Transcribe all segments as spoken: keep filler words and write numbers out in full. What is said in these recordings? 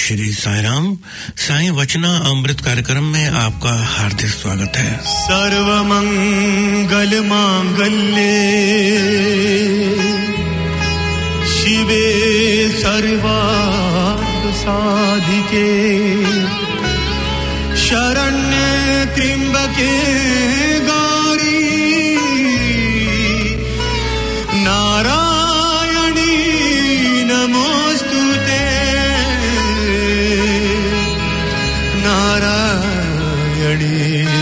श्री साईं राम। साईं वचना अमृत कार्यक्रम में आपका हार्दिक स्वागत है। सर्व मंगल मांगल्ये शिवे सर्वार्थ साधिके शरण्ये त्र्यंबके गौरी नारायणी नमोस्तुते नारायणी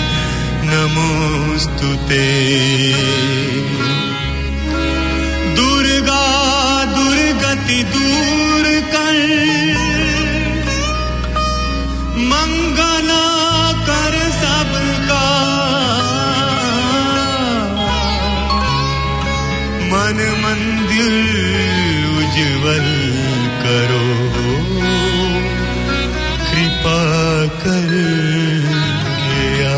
नमोस्तुते। दुर्गा दुर्गति दूर कर मंगला कर सबका मन मंदिर उज्जवल करो कृपा कर गया।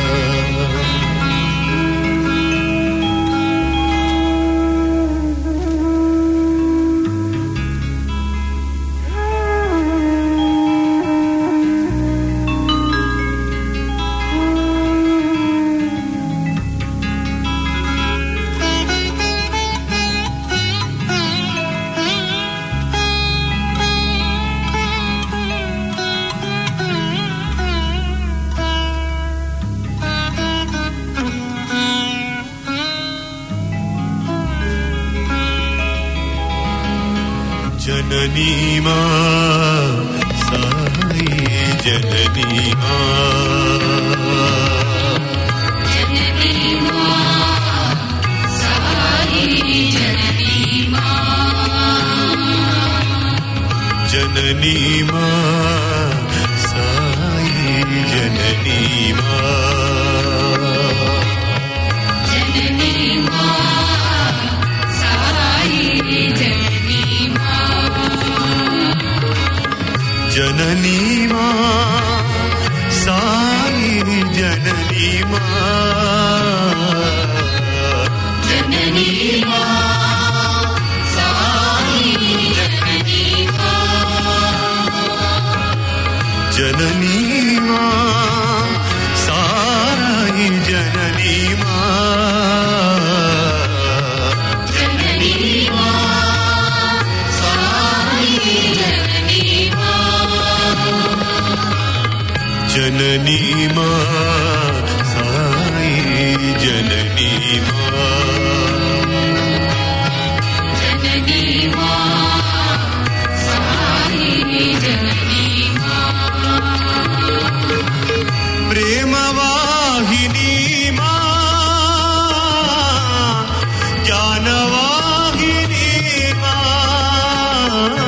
जननी मां साई जननी मां जननी मां साई जननी मां जननी मां साई जननी मां जननी मां साई जननी जननी मां साई जननी मां जननी मां साई जननी मां जननी मां साई जननी मां जननी मां साई जननी जननी मां साई जननी मां जननी मां साई जननी मां प्रेम वाहिनी मां ज्ञान वाहिनी मां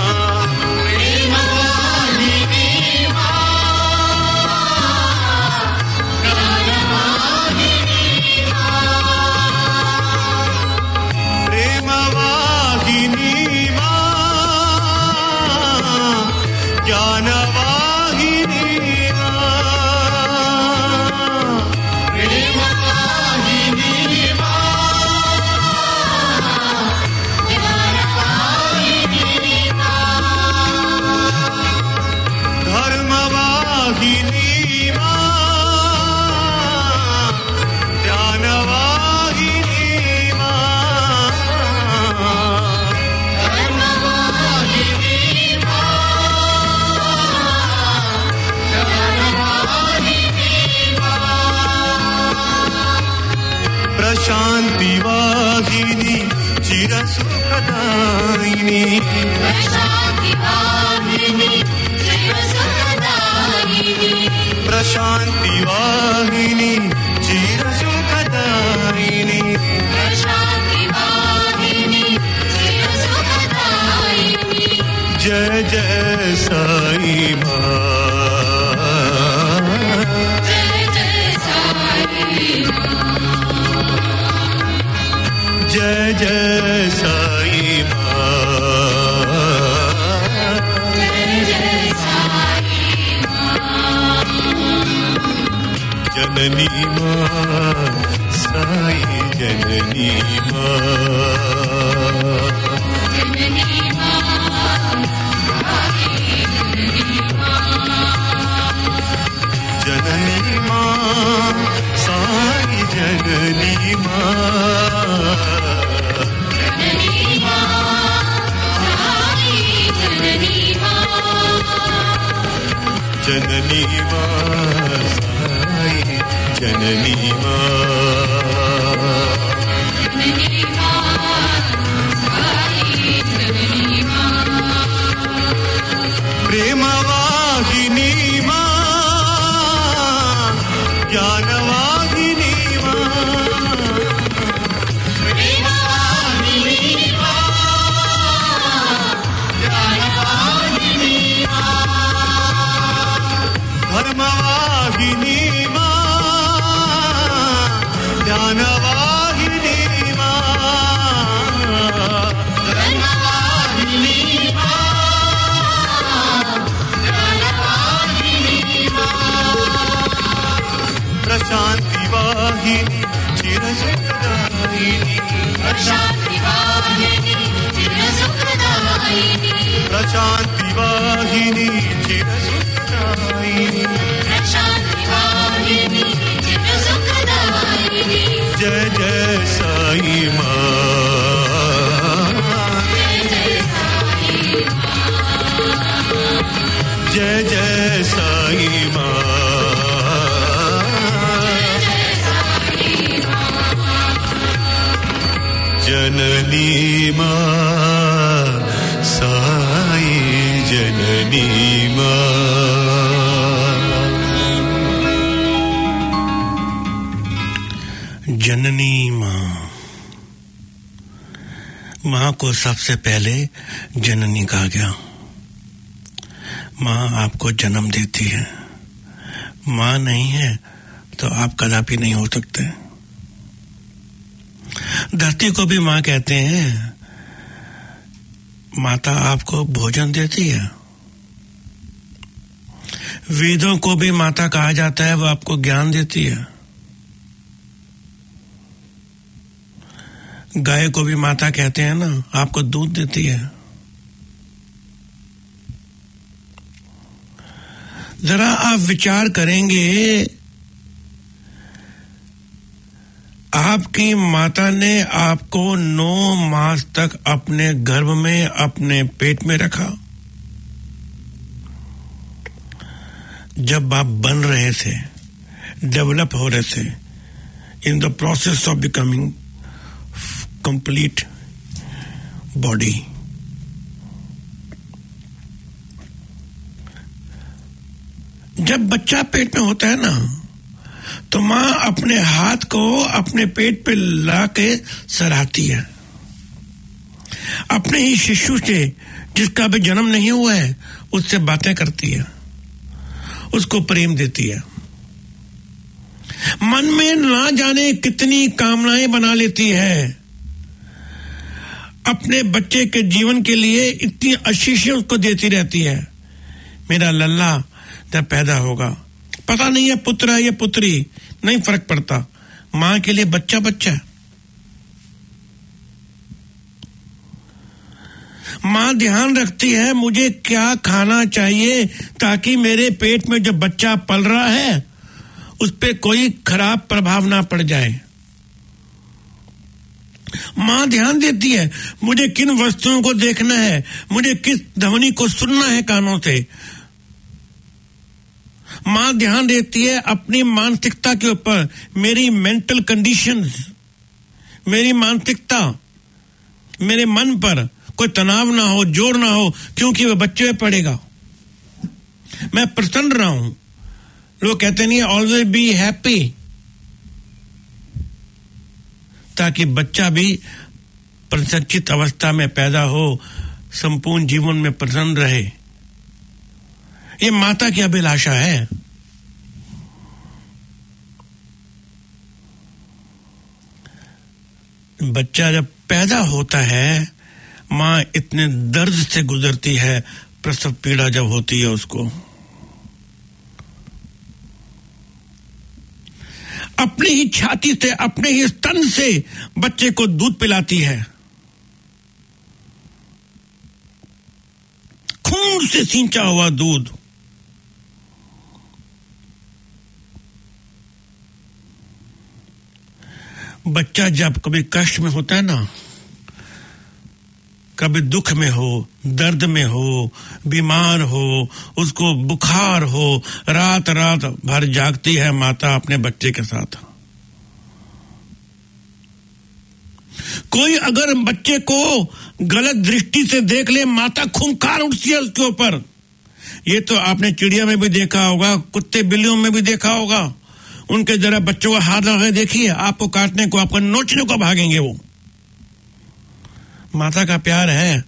शांति वाहिनी चिर सुखदायिनी प्रशांति वाहिनी चिर सुखदायिनी प्रशांति वाहिनी चिर सुखदायिनी प्रशांति वाहिनी चिर सुखदायिनी जय जय साई मां जय जय साई मां जय जय साई मां जय जय साई मां जननी मां साई जननी मां जननी मां साई जननी माँ साई जननी माँ प्रेमवाहिनी माँ ज्ञानवाहिनी धर्मवाहिनी माँ ज्ञानवाहिनी माँ धर्मवाहिनी माँ ज्ञानवाहिनी माँ प्रशांति वाहिनी चिरसुखदायिनी प्रशांति वाहिनी चिरसुखदायिनी प्रशांति वाहिनी चिरसुखदायिनी जय जय साई माँ जय जय साई माँ जननी माँ साई जननी माँ जननी माँ। माँ को सबसे पहले जननी कहा गया। माँ आपको जन्म देती है। माँ नहीं है तो आप कदापि नहीं हो सकते। धरती को भी माँ कहते हैं। माता आपको भोजन देती है। वेदों को भी माता कहा जाता है, वो आपको ज्ञान देती है। गाय को भी माता कहते हैं ना, आपको दूध देती है। जरा आप विचार करेंगे, आपकी माता ने आपको नौ मास तक अपने गर्भ में, अपने पेट में रखा। जब आप बन रहे थे, डेवलप हो रहे थे, in the process of becoming complete body, जब बच्चा पेट में होता है ना, तो माँ अपने हाथ को अपने पेट पे लाके सराहती है। अपने ही शिशु से, जिसका अभी जन्म नहीं हुआ है, उससे बातें करती है, उसको प्रेम देती है। मन में ना जाने कितनी कामनाएं बना लेती है। अपने बच्चे के जीवन के लिए इतनी आशीषें उसको देती रहती है। मेरा लल्ला जब पैदा होगा, पता नहीं है पुत्र है या पुत्री, नहीं फर्क पड़ता, मां के लिए बच्चा बच्चा है। मां ध्यान रखती है मुझे क्या खाना चाहिए, ताकि मेरे पेट में जो बच्चा पल रहा है उस पे कोई खराब प्रभाव ना पड़ जाए। मां ध्यान देती है मुझे किन वस्तुओं को देखना है, मुझे किस ध्वनि को सुनना है कानों से। मां ध्यान देती है अपनी मानसिकता के ऊपर, मेरी मेंटल कंडीशंस, मेरी मानसिकता, मेरे मन पर कोई तनाव ना हो, जोर ना हो, क्योंकि वह बच्चे में पड़ेगा। मैं प्रसन्न रहा हूं। लोग कहते नहीं ऑलवेज बी हैप्पी, ताकि बच्चा भी प्रसन्नचित अवस्था में पैदा हो, संपूर्ण जीवन में प्रसन्न रहे। ये माता की अभिलाषा है। बच्चा जब पैदा होता है, मां इतने दर्द से गुजरती है, प्रसव पीड़ा जब होती है उसको। अपनी ही छाती से, अपने ही स्तन से बच्चे को दूध पिलाती है। खून से सींचा हुआ दूध। बच्चा जब कभी कष्ट में होता है ना, कभी दुख में हो, दर्द में हो, बीमार हो, उसको बुखार हो, रात रात भर जागती है माता अपने बच्चे के साथ। कोई अगर बच्चे को गलत दृष्टि से देख ले, माता खूंखार उठती है उसके ऊपर। ये तो आपने चिड़िया में भी देखा होगा, कुत्ते बिल्लियों में भी देखा होगा। उनके जरा बच्चों को हाथ लगा देखिए, आपको काटने को, आपको नोचने को भागेंगे वो। माता का प्यार है,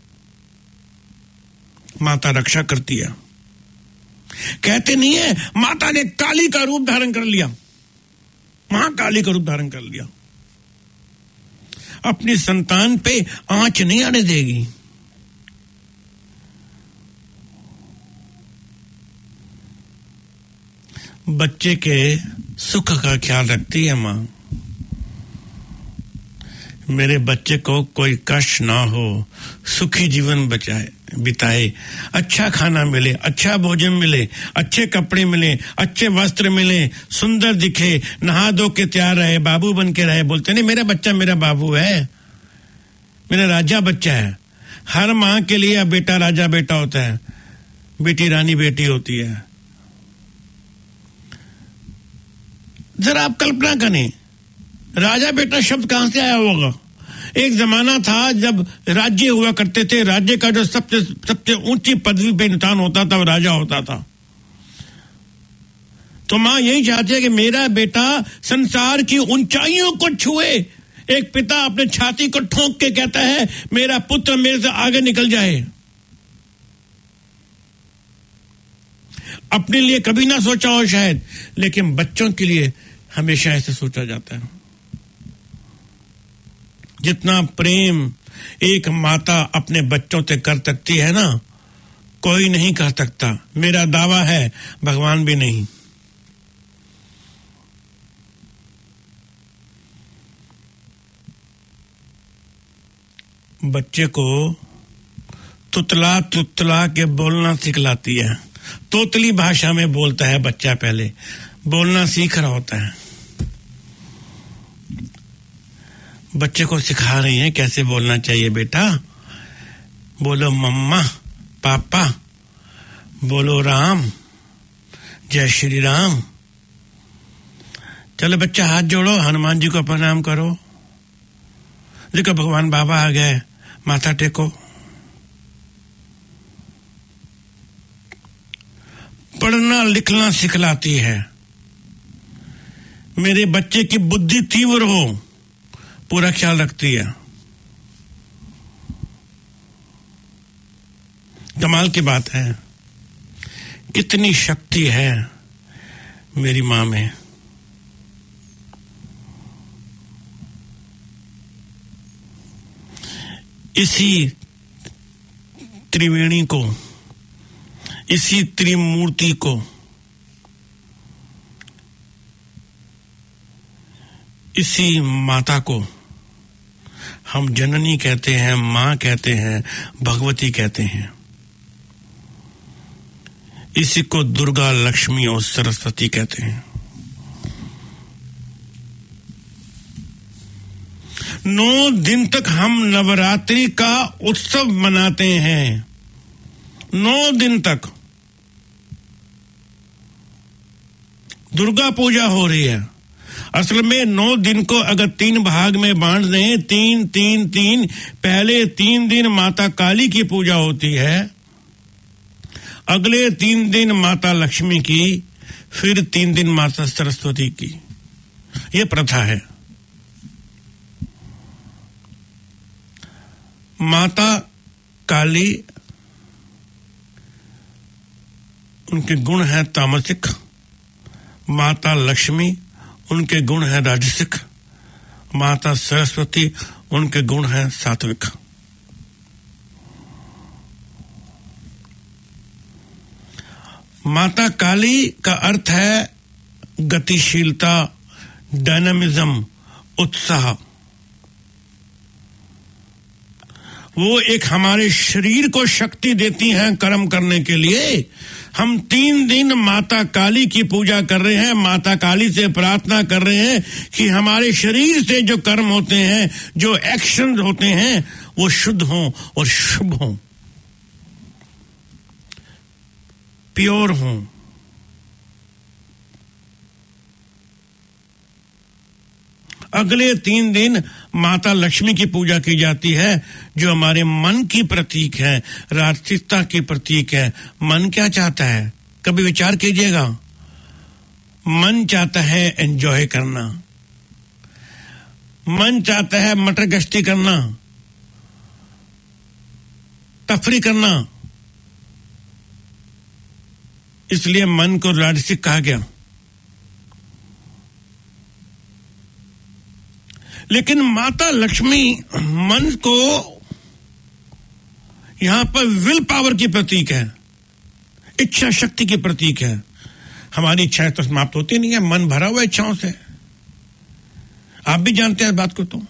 माता रक्षा करती है। कहते नहीं है माता ने काली का रूप धारण कर लिया, महाकाली का रूप धारण कर लिया। अपनी संतान पे आंच नहीं आने देगी। बच्चे के सुख का ख्याल रखती है मां। मेरे बच्चे को कोई कष्ट ना हो, सुखी जीवन बचाए बिताए, अच्छा खाना मिले, अच्छा भोजन मिले, अच्छे कपड़े मिले, अच्छे वस्त्र मिले, सुंदर दिखे, नहा धो के तैयार रहे, बाबू बन के रहे। बोलते नहीं मेरा बच्चा मेरा बाबू है, मेरा राजा बच्चा है। हर मां के लिए बेटा राजा बेटा होता है, बेटी रानी बेटी होती है। जरा आप कल्पना करें, राजा बेटा शब्द कहां से आया होगा। एक जमाना था जब राज्य हुआ करते थे, राज्य का जो सबसे सबसे ऊंची पदवी पे इंसान होता था वो राजा होता था। तो मां यही चाहती है कि मेरा बेटा संसार की ऊंचाइयों को छुए। एक पिता अपने छाती को ठोंक के कहता है मेरा पुत्र मेरे से आगे निकल जाए। अपने लिए कभी ना सोचा हो शायद, लेकिन बच्चों के लिए हमेशा ऐसे सोचा जाता है। जितना प्रेम एक माता अपने बच्चों से कर सकती है ना, कोई नहीं कर सकता। मेरा दावा है भगवान भी नहीं। बच्चे को तुतला तुतला के बोलना सिखलाती है। तोतली भाषा में बोलता है बच्चा, पहले बोलना सीख रहा होता है। बच्चे को सिखा रही है कैसे बोलना चाहिए। बेटा बोलो मम्मा, पापा, बोलो राम, जय श्री राम। चलो बच्चा हाथ जोड़ो, हनुमान जी को प्रणाम करो। देखो भगवान बाबा आ गए, माथा टेको। पढ़ना लिखना सिखलाती है। मेरे बच्चे की बुद्धि तीव्र हो, पूरा ख्याल रखती है। कमाल की बात है, कितनी शक्ति है मेरी मां में। इसी त्रिवेणी को, इसी त्रिमूर्ति को, इसी माता को हम जननी कहते हैं, मां कहते हैं, भगवती कहते हैं। इसी को दुर्गा, लक्ष्मी और सरस्वती कहते हैं। नौ दिन तक हम नवरात्रि का उत्सव मनाते हैं। नौ दिन तक दुर्गा पूजा हो रही है। असल में नौ दिन को अगर तीन भाग में बांट दें, तीन तीन तीन, पहले तीन दिन माता काली की पूजा होती है, अगले तीन दिन माता लक्ष्मी की, फिर तीन दिन माता सरस्वती की। यह प्रथा है। माता काली, उनके गुण है तामसिक। माता लक्ष्मी, उनके गुण है राजसिक। माता सरस्वती, उनके गुण है सात्विक। माता काली का अर्थ है गतिशीलता, डायनामिज्म, उत्साह। वो एक हमारे शरीर को शक्ति देती हैं कर्म करने के लिए। हम तीन दिन माता काली की पूजा कर रहे हैं, माता काली से प्रार्थना कर रहे हैं कि हमारे शरीर से जो कर्म होते हैं, जो एक्शन होते हैं, वो शुद्ध हों और शुभ हों, प्योर हों। अगले तीन दिन माता लक्ष्मी की पूजा की जाती है, जो हमारे मन की प्रतीक है, राजसिकता की प्रतीक है। मन क्या चाहता है? कभी विचार कीजिएगा। मन चाहता है एंजॉय करना, मन चाहता है मटर गश्ती करना, तफरी करना। इसलिए मन को राजसिक कहा गया। लेकिन माता लक्ष्मी मन को यहां पर विल पावर की प्रतीक है, इच्छा शक्ति की प्रतीक है। हमारी इच्छाएं तो समाप्त होती नहीं है, मन भरा हुआ इच्छाओं से। आप भी जानते हैं इस बात को। तो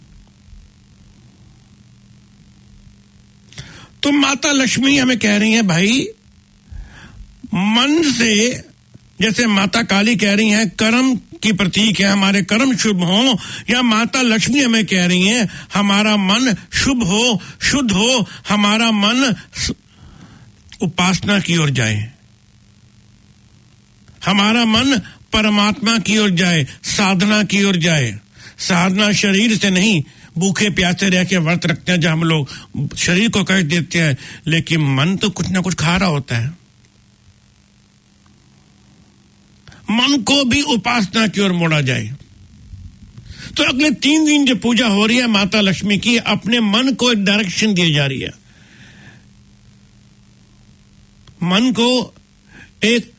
तो माता लक्ष्मी हमें कह रही है, भाई मन से, जैसे माता काली कह रही हैं कर्म की प्रतीक है, हमारे कर्म शुभ हो, या माता लक्ष्मी हमें कह रही हैं हमारा मन शुभ हो, शुद्ध हो, हमारा मन उपासना की ओर जाए, हमारा मन परमात्मा की ओर जाए, साधना की ओर जाए। साधना शरीर से नहीं, भूखे प्यासे रह के व्रत रखते हैं जब हम लोग शरीर को कष्ट देते हैं, लेकिन मन तो कुछ ना कुछ खा रहा होता है। मन को भी उपासना की ओर मोड़ा जाए। तो अगले तीन दिन जो पूजा हो रही है माता लक्ष्मी की, अपने मन को एक डायरेक्शन दी जा रही है, मन को एक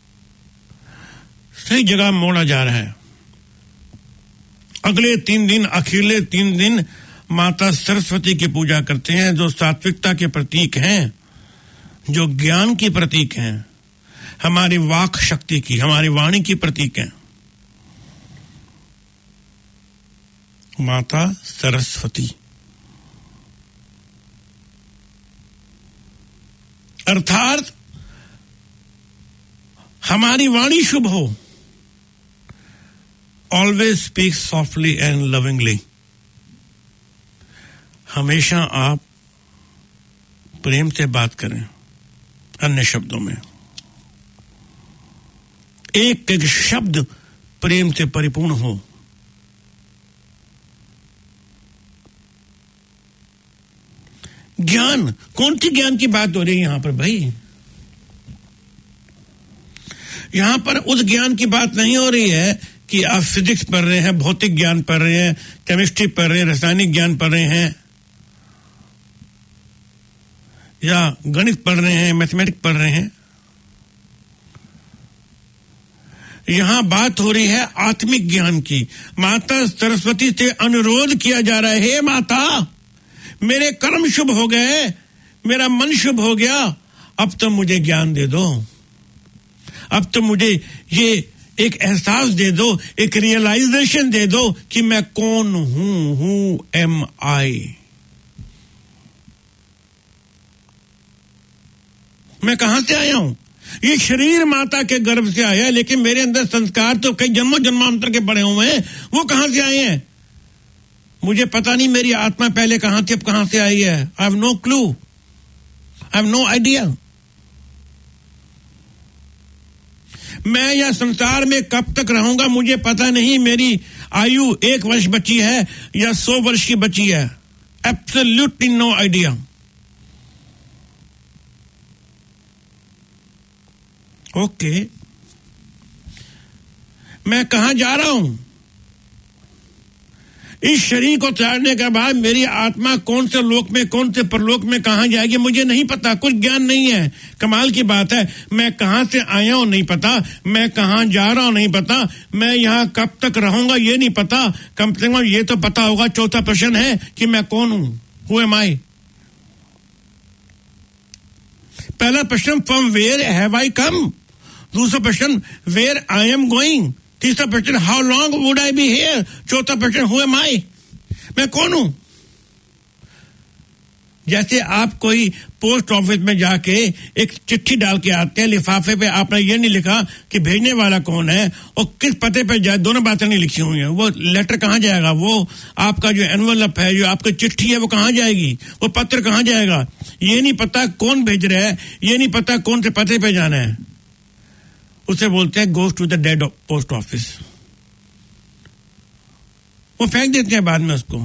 सही जगह मोड़ा जा रहा है। अगले तीन दिन, अखिले तीन दिन माता सरस्वती की पूजा करते हैं, जो सात्विकता के प्रतीक हैं, जो ज्ञान की प्रतीक हैं, हमारी वाक शक्ति की, हमारी वाणी की प्रतीक है। माता सरस्वती अर्थात हमारी वाणी शुभ हो। Always speak softly and lovingly. हमेशा आप प्रेम से बात करें, अन्य शब्दों में एक एक शब्द प्रेम से परिपूर्ण हो। ज्ञान, कौन सी ज्ञान की बात हो रही है यहां पर भाई? यहां पर उस ज्ञान की बात नहीं हो रही है कि आप फिजिक्स पढ़ रहे हैं, भौतिक ज्ञान पढ़ रहे हैं, केमिस्ट्री पढ़ रहे हैं, रासायनिक ज्ञान पढ़ रहे हैं, या गणित पढ़ रहे हैं, मैथमेटिक्स पढ़ रहे हैं। यहां बात हो रही है आत्मिक ज्ञान की। माता सरस्वती से अनुरोध किया जा रहा है, हे माता, मेरे कर्म शुभ हो गए, मेरा मन शुभ हो गया, अब तो मुझे ज्ञान दे दो, अब तो मुझे ये एक एहसास दे दो, एक रियलाइजेशन दे दो कि मैं कौन हूं, हु एम आई, मैं कहां से आया हूं। ये शरीर माता के गर्भ से आया है, लेकिन मेरे अंदर संस्कार तो कई जन्मों जन्मांतर के पड़े हुए हैं, वो कहां से आए हैं मुझे पता नहीं। मेरी आत्मा पहले कहां थी, अब कहां से आई है। I have no clue, I have no idea. मैं या संसार में कब तक रहूंगा मुझे पता नहीं। मेरी आयु एक वर्ष बची है या सौ वर्ष की बची है, absolutely no idea. Okay okay. मैं कहां जा रहा हूं? इस शरीर को त्यागने के बाद मेरी आत्मा कौन से लोक में, कौन से परलोक में कहां जाएगी मुझे नहीं पता, कुछ ज्ञान नहीं है। कमाल की बात है, मैं कहां से आया हूं नहीं पता, मैं कहां जा रहा हूं नहीं पता, मैं यहां कब तक रहूंगा ये नहीं पता। कम से कम ये तो पता होगा। चौथा प्रश्न है कि मैं कौन हूं, हु एम आई। पहला प्रश्न, from where have I come. दूसरा प्रश्न, वेयर आई एम गोइंग। तीसरा प्रश्न, how long would I be here. चौथा प्रश्न, हु एम आई, मैं कौन हूं। जैसे आप कोई पोस्ट ऑफिस में जाके एक चिट्ठी डाल के आते हैं, लिफाफे पे आपने ये नहीं लिखा कि भेजने वाला कौन है और किस पते पे जाए, दोनों बातें नहीं लिखी हुई हैं, वो लेटर कहाँ जाएगा, वो आपका जो एनवेलप है, जो आपकी चिट्ठी है, वो कहाँ जाएगी, वो पत्र कहाँ जाएगा, ये नहीं पता कौन भेज रहा है, ये नहीं पता कौन से पते पे जाना है, उसे बोलते हैं goes to the dead post office. वो फेंक देते हैं बाद में उसको।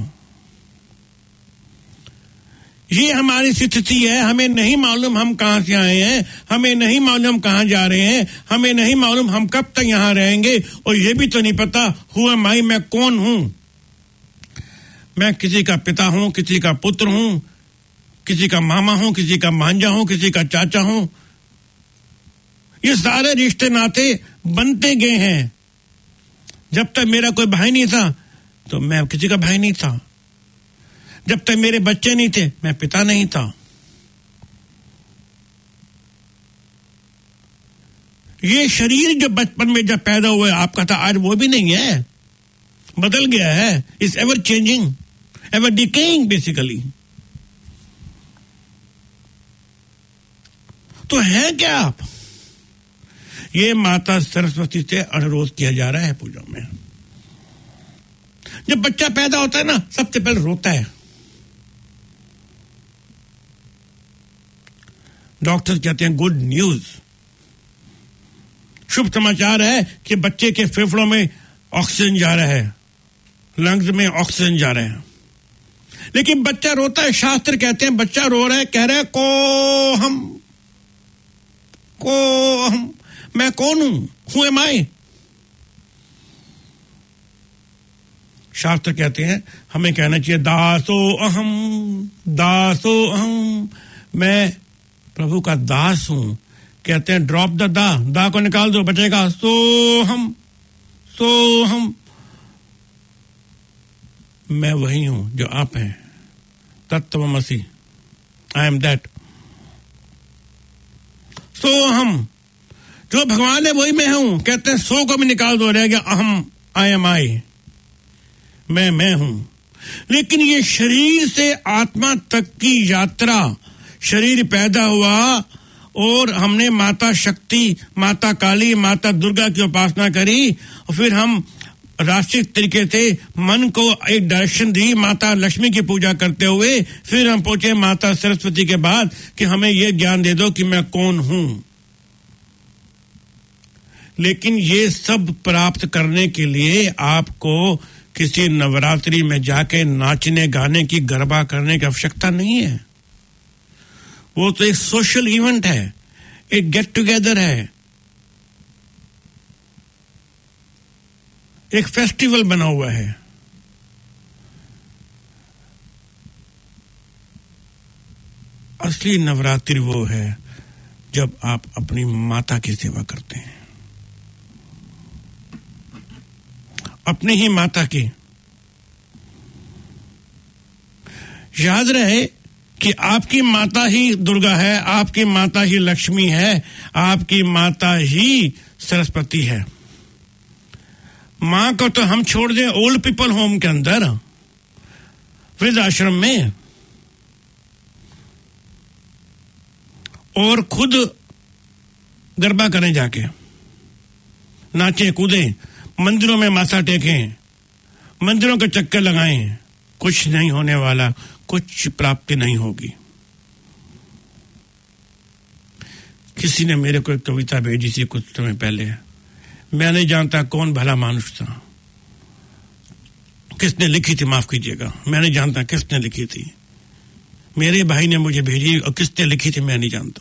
ये हमारी स्थिति है, हमें नहीं मालूम हम कहां से आए हैं, हमें नहीं मालूम हम कहां जा रहे हैं, हमें नहीं मालूम हम कब तक यहां रहेंगे, और ये भी तो नहीं पता हु एम आई, मैं कौन हूं। मैं किसी का पिता हूं, किसी का पुत्र हूं, किसी का मामा हूं, किसी का मांझा हूं, किसी का चाचा हूं। ये सारे रिश्ते नाते बनते गए हैं। जब तक मेरा कोई भाई नहीं था तो मैं किसी का भाई नहीं था, जब तक मेरे बच्चे नहीं थे मैं पिता नहीं था। ये शरीर जो बचपन में जब पैदा हुआ आपका था, आज वो भी नहीं है, बदल गया है। It's ever changing, ever decaying basically. तो है क्या आप? ये माता सरस्वती से अनुरोध किया जा रहा है पूजा में। जब बच्चा पैदा होता है ना, सबसे पहले रोता है। डॉक्टर कहते हैं गुड न्यूज, शुभ समाचार है कि बच्चे के फेफड़ों में ऑक्सीजन जा रहा है, लंग्स में ऑक्सीजन जा रहा है। लेकिन बच्चा रोता है, शास्त्र कहते हैं बच्चा रो रहा है, कह रहा है को हम को हम मैं कौन हूं, हु एम आई। शास्त्र कहते हैं हमें कहना चाहिए दासो अहम, दासो अहम, मैं प्रभु का दास हूं। कहते हैं ड्रॉप द दा, दा को निकाल दो, बचेगा सो हम, सो हम, मैं वही हूं जो आप हैं, तत्वमसि, आई एम दैट। सो हम, जो भगवान है वही मैं हूं। कहते हैं सो को भी निकाल दो, रह गया अहम, आई एम आई, मैं मैं हूं। लेकिन ये शरीर से आत्मा तक की यात्रा, शरीर पैदा हुआ और हमने माता शक्ति, माता काली, माता दुर्गा की उपासना करी, और फिर हम राष्ट्रीय तरीके से मन को एक डायरेक्शन दी माता लक्ष्मी की पूजा करते हुए, फिर हम पहुंचे माता सरस्वती के बाद कि हमें यह ज्ञान दे दो कि मैं कौन हूं। लेकिन ये सब प्राप्त करने के लिए आपको किसी नवरात्रि में जाके नाचने गाने की गरबा करने की आवश्यकता नहीं है। वो तो एक सोशल इवेंट है, एक गेट टुगेदर है, एक फेस्टिवल बना हुआ है। असली नवरात्रि वो है जब आप अपनी माता की सेवा करते हैं, अपनी ही माता की। याद रहे कि आपकी माता ही दुर्गा है, आपकी माता ही लक्ष्मी है, आपकी माता ही सरस्वती है। मां को तो हम छोड़ दें ओल्ड पीपल होम के अंदर, वृद्ध आश्रम में, और खुद गरबा करें जाके, नाचें कूदें, मंदिरों में माथा टेकें, मंदिरों के चक्कर लगाएं, कुछ नहीं होने वाला, कुछ प्राप्ति नहीं होगी। किसी ने मेरे को एक कविता भेजी थी कुछ समय पहले, मैं नहीं जानता कौन भला मानुष था, किसने लिखी थी, माफ कीजिएगा, मैं नहीं जानता किसने लिखी थी, मेरे भाई ने मुझे भेजी, और किसने लिखी थी मैं नहीं जानता।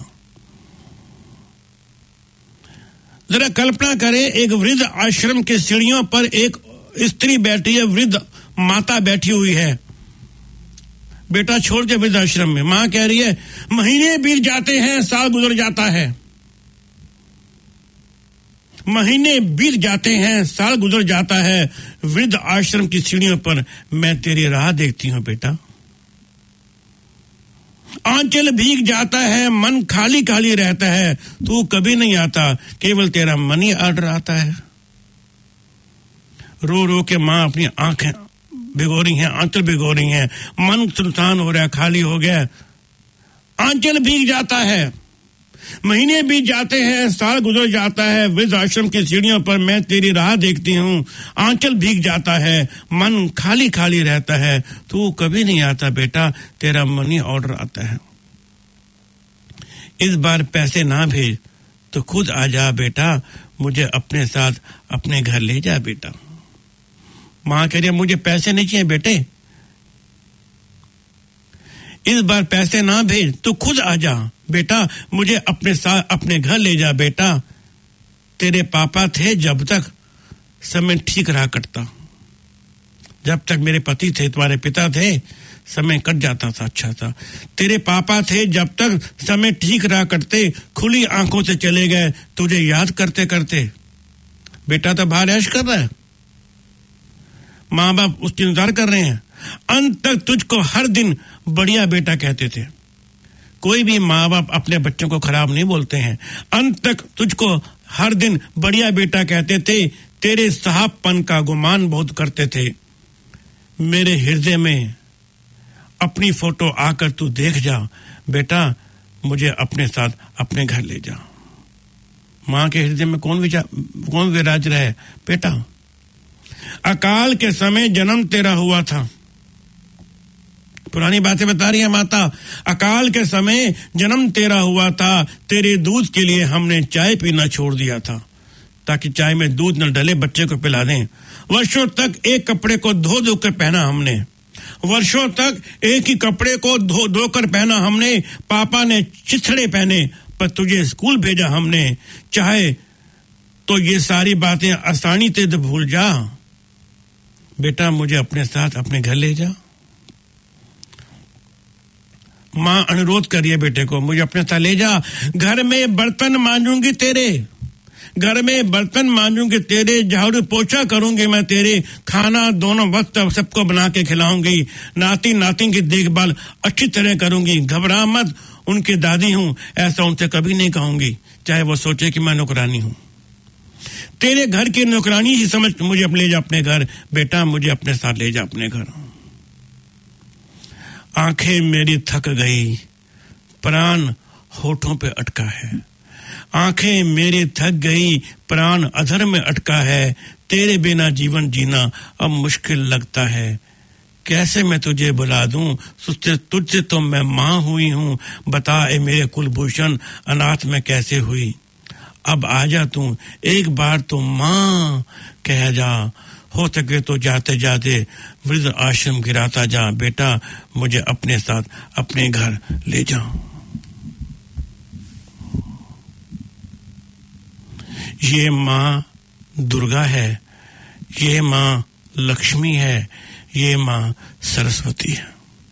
जरा कल्पना करें, एक वृद्ध आश्रम के सीढ़ियों पर एक स्त्री बैठी है, वृद्ध माता बैठी हुई है, बेटा छोड़ दे वृद्ध आश्रम में। मां कह रही है महीने बीत जाते हैं, साल गुजर जाता है, महीने बीत जाते हैं, साल गुजर जाता है, वृद्ध आश्रम की सीढ़ियों पर मैं तेरी राह देखती हूं बेटा। आंचल भीग जाता है, मन खाली खाली रहता है, तू कभी नहीं आता, केवल तेरा मन ही ऑर्डर आता है। रो रो के मां अपनी आंखें भिगो रही हैं, आंचल भिगो रही हैं, मन सुनसान हो रहा है, खाली हो गया, आंचल भीग जाता है, महीने बीत जाते हैं, साल गुजर जाता है, वृद्ध आश्रम की सीढ़ियों पर मैं तेरी राह देखती हूँ, आंचल भीग जाता है, मन खाली खाली रहता है, तू कभी नहीं आता बेटा, तेरा मनी ऑर्डर आता है। इस बार पैसे ना भेज तो खुद आ जा बेटा, मुझे अपने साथ अपने घर ले जा बेटा। माँ कह रही है मुझे पैसे नहीं चाहिए बेटे, इस बार पैसे ना भेज तो खुद आ जा बेटा, मुझे अपने साथ अपने घर ले जा बेटा। तेरे पापा थे जब तक समय ठीक रहा करता, जब तक मेरे पति थे, तुम्हारे पिता थे, समय कट जाता था अच्छा था। तेरे पापा थे जब तक समय ठीक रहा करते, खुली आंखों से चले गए तुझे याद करते करते। बेटा तो बाहर ऐश कर रहा है, माँ बाप उसकी इंतजार कर रहे हैं। अंत तक तुझको हर दिन बढ़िया बेटा कहते थे। कोई भी माँ बाप अपने बच्चों को खराब नहीं बोलते हैं। अंत तक तुझको हर दिन बढ़िया बेटा कहते थे, तेरे साहबपन का गुमान बहुत करते थे। मेरे हृदय में अपनी फोटो आकर तू देख जा बेटा, मुझे अपने साथ अपने घर ले जा। माँ के हृदय में कौन विचार कौन विराज रहा है बेटा? अकाल के समय जन्म तेरा हुआ था, पुरानी बातें बता रही है माता। अकाल के समय जन्म तेरा हुआ था, तेरे दूध के लिए हमने चाय पीना छोड़ दिया था, ताकि चाय में दूध न डले, बच्चे को पिला दें। वर्षों तक एक कपड़े को धो धो कर पहना हमने, वर्षों तक एक ही कपड़े को धो धो कर पहना हमने। पापा ने चिथड़े पहने पर तुझे स्कूल भेजा हमने। चाहे तो ये सारी बातें आसानी से तो भूल जा बेटा, मुझे अपने साथ अपने घर ले जा। माँ अनुरोध करिए बेटे को, मुझे अपने साथ ले जा। घर में बर्तन मांजूंगी तेरे, घर में बर्तन मांजूंगी तेरे, झाड़ू पोछा करूंगी मैं तेरे, खाना दोनों वक्त सबको बना के खिलाऊंगी, नाती नाती की देखभाल अच्छी तरह करूंगी। घबरा मत, उनकी दादी हूं, ऐसा उनसे कभी नहीं कहूंगी, चाहे वो सोचे कि मैं नौकरानी हूं। तेरे घर की नौकरानी ही समझ मुझे अपने ले जा अपने घर बेटा, मुझे अपने साथ ले जा अपने घर। आंखें मेरी थक गई, प्राण होठों पे अटका है। आंखें मेरी थक गई, प्राण अधर में अटका है। तेरे बिना जीवन जीना अब मुश्किल लगता है। कैसे मैं तुझे बुला दूं, तुझसे तो मैं माँ हुई हूँ। बता ए मेरे कुलभूषण, अनाथ में कैसे हुई। अब आजा तू, एक बार तो माँ कह जा। हो सके तो जाते जाते वृद्ध आश्रम गिराता जा बेटा, मुझे अपने साथ अपने घर ले जा। ये माँ दुर्गा है, ये माँ लक्ष्मी है, ये माँ सरस्वती है।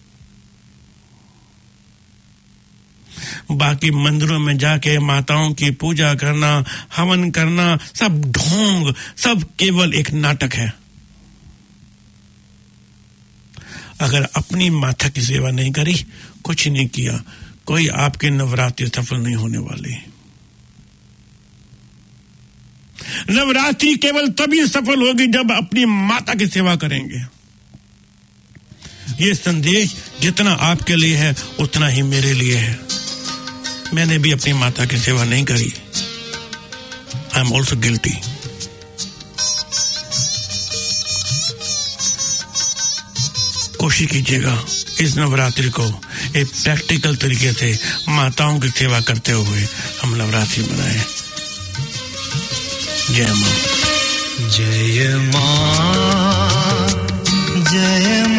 बाकी मंदिरों में जाके माताओं की पूजा करना, हवन करना, सब ढोंग, सब केवल एक नाटक है। अगर अपनी माता की सेवा नहीं करी, कुछ नहीं किया, कोई आपके नवरात्रि सफल नहीं होने वाले। नवरात्रि केवल तभी सफल होगी जब अपनी माता की सेवा करेंगे। ये संदेश जितना आपके लिए है उतना ही मेरे लिए है। मैंने भी अपनी माता की सेवा नहीं करी। I am also guilty. कोशिश कीजिएगा इस नवरात्रि को एक प्रैक्टिकल तरीके से माताओं की सेवा करते हुए हम नवरात्रि मनाएं। जय मां, जय मां, जय